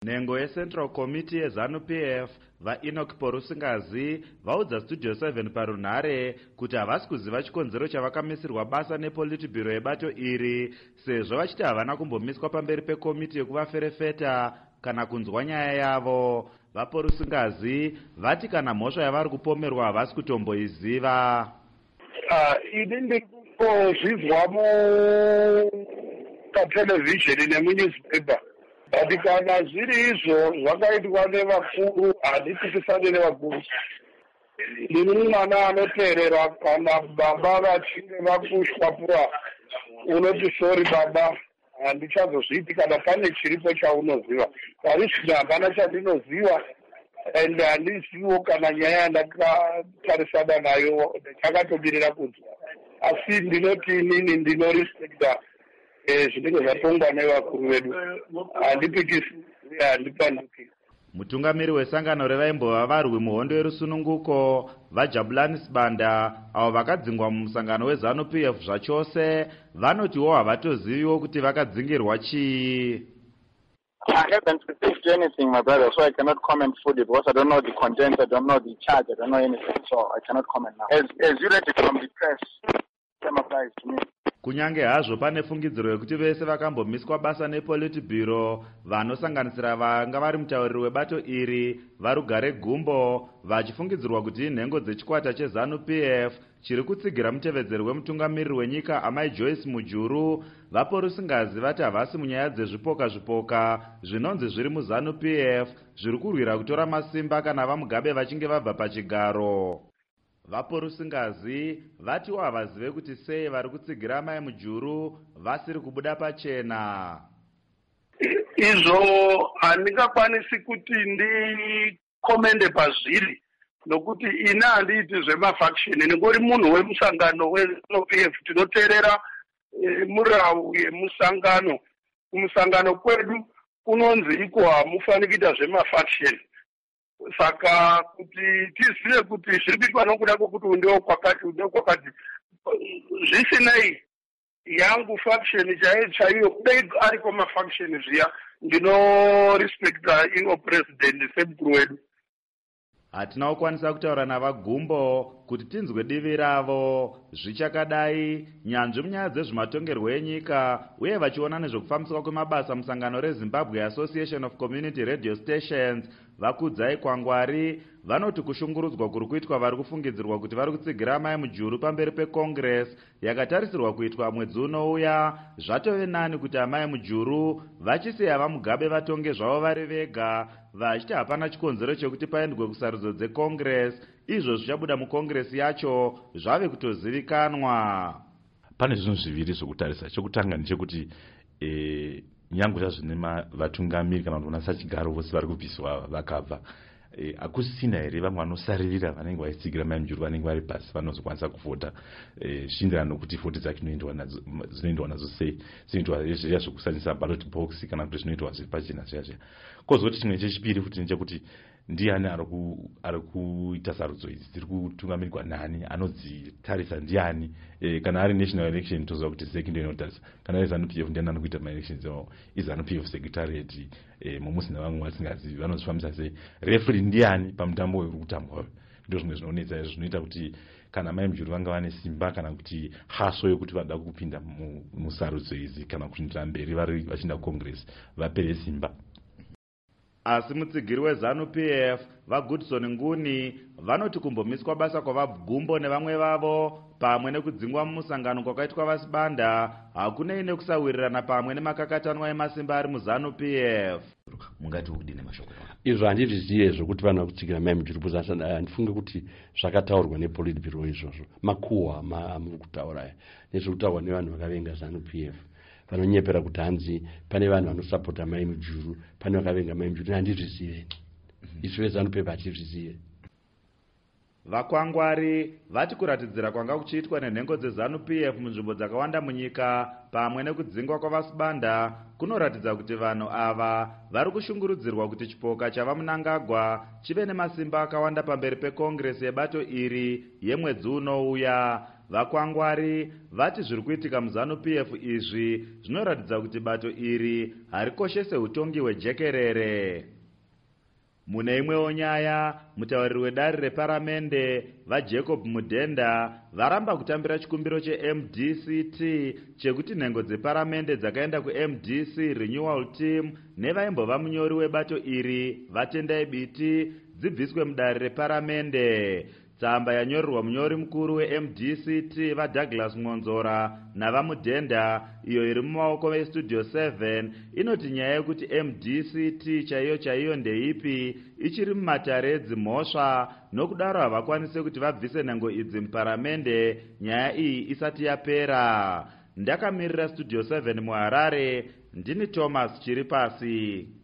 Nhengo yeCentral Committee yeZANU-PF vaEnoch Porusingazi vaudza Studio 7 parunhare kuti havasi kuziva chikonzero chavakamisirwa basa nePolitburo yebato iri, sezvo vachiti havana kumbomiswa pamberi pekomiti yekuvaferefeta kana kunzwa nyaya yavo. VaPorusingazi vati kana mhosva yavari kupomerwa havasi kutomboiziva. Ini ndikuzvizwa pathelevhizheni nemunewspaper. But kana zviri izvo zvakaitwa nevakuru, handipikisani nevakuru. Ndiri mwana anoteerera kana baba vachinge vakushwa pura, unoti sorry baba, handichazozviti kana pane chiripo chaunoziva. Parizvino hapana chandinoziva, and handizivo kana nyaya yandakatarisana nayo chakatomirira kunzwa. Asi ndinoti inini ndinorespekta zvinenge zvatongwa nevakuru vedu, handipikisi handipanduki. Mutungamiri wesangano revaimbova varwi muhondo yerusununguko vaJabulani Sibanda, avo vakadzingwa mumusangano weZANU-PF zvachose, vanotiwo havatoziviwo kuti vakadzingirwa chii. I haven't received anything, my brother, so I cannot comment fully because I don't know the content, I don't know the charge, I don't know anything, so I cannot comment now. As you read it from the press, same applies to me. Kunyange hazvo pane fungidziro yekuti vese vakambomiswa basa nePolitburo vanosanganisira vanga vari mutauriri webato iri vaRugare Gumbo, vachifungidzirwa kuti inhengo dzechikwata cheZANU-PF chiri kutsigira mutevedzeri wemutungamiriri wenyika Amai Joyce Mujuru, vaPorusingazi vati havasi munyaya dzezvipoka zvinonzi zviri muZANU-PF zviri kurwira kutora masimba kana vaMugabe vachinge vabva pachigaro. VaPorusingazi vatiwo havazive kuti sei vari kutsigira Amai Mujuru vasiri kubuda pachena. Izvo handingakwanisi kuti ndikomende pazviri, nokuti ina handiiti zvemafaction, ndingori munhu wemusangano weZANU-PF, tinoteerera murau yemusangano. Kumusangano kwedu kunonzi iko hamufani kuita zvemafaction. Saka kuti tizive kuti zviri kuitwa nokuda kwokuti undiwo kwakati zvisinei yangu faction chaiyo kudai ariko mafaction zviya, ndinorespekta iwo president semukuru wedu. Hatina kukwanisa kutaura navaGumbo kuti tinzwe divi ravo. Zvichakadai, nyanzvi munyaya dzezvematongerwo enyika uye vachiona nezvokufambiswa kwemabasa musangano reZimbabwe Association of Community Radio Stations vakudzai kwangwari vanoti kushungurudzwa kuri kuitwa vari kufungidzirwa kuti vari kutsigira Amai Mujuru pamberi peCongress yakatarisirwa kuitwa mwedzi unouya, zvatove nani kuti Amai Mujuru vachisiya vaMugabe vatonge zvavo vari vega, vachiti hapana chikonzero chekuti paendwe kusarudzo dzeCongress, izvo zvichabuda muCongress yacho zvave kutozivikanwa. Pane zvinhu zviviri zvokutarisa. Chokutanga ndechekuti nyangu zvazvine vatungamiri kana kuti vanasachigaro vose vari kubviswa vakabva, hakusisina here vamwe vanosaririra vanenge vaitsigira Amai Mujuru vanenge vari pasi vanozokwanisa kuvhota zvichienderana nokuti vhoti dzake dzinoendwa nazo sei, dzinoitwa zviya zvokushandisa ballot box kana kuti zvinoitwa zviri pachena zviya. Kozoti chimwe chechipiri futi ndechekuti ndiani ari kuita sarudzo idzi, dziri kutungamirwa nani, anodzitarisa ndiani. Kana ari national election toziva kuti ZEC ndiyo inotarisa, kana ari ZANU-PF ndiani ari kuita maelections awo, iZANU-PF secretariat mumusina vamwe vasingazivi vanozvifambisa sei, referee ndiani pamutambo uri kutambwa. Ndizvo zvimwe zvinonetsa zvinoita kuti kana Amai Mujuru vanga vane simba kana kuti haso yokuti vada kupinda musarudzo idzi kana kuindira mberi vari vachienda kuCongress vapere simba. Asi mutsigiri weZANU-PF vaGoodson Nguni vanoti kumbomiswa basa kwavaGumbo nevamwe vavo pamwe nekudzingwa mumusangano kwakaitwa vaSibanda hakunei nekusawirirana pamwe nemakakatanwa emasimba ari muZANU-PF. Mungati udine mashoko izvo handizvizive zvokuti vanhu vakutsigira Amai Mujuru, handifunge kuti zvakataurwa nePolitburo izvozvo, makuhwa muri kutaura aya nezvokutaurwa nevanhu vakavenga ZANU-PF vanonyepera kuti hanzi pane vanhu vanosapota Amai Mujuru, pane vakavenga Amai Mujuru. Handizvizive isu veZANU-PF, hatizvizive. Vakwangwari vati kuratidzira kwanga kuchiitwa nenhengo dzeZANU-PF munzvimbo dzakawanda munyika pamwe nekudzingwa kwavaSibanda kunoratidza kuti vanhu ava vari kushungurudzirwa kuti chipoka chava Mnangagwa chive nemasimba akawanda pamberi peCongress yebato iri yemwedzi unouya. vakwangwari vati zviri kuitika muZANU-PF izvi zvinoratidza kuti bato iri harikoshese utongi hwejekerere. Mune imwewo nyaya, mutauriri wedare reparamende vaJacob Mudhenda varamba kutambira chikumbiro cheMDCT chekuti nhengo dzeparamende dzakaenda kuMDC Renewal Team nevaimbova munyori webato iri Vatendai Biti dzibviswe mudare reparamende. Tsamba yanyorerwa munyori mukuru weMDCT vaDouglas Ngonzora navaMudhenda iyo iri mumaoko veStudio 7 inoti nyaya yekuti MDCT chaiyo ndeipi ichiri mumatare edzimhosva, nokudaro havakwanise kuti vabvise nhengo idzi muparamende nyaya iyi isati yapera. Ndakamirira Studio 7 muHarare, ndini Thomas Chiripasi.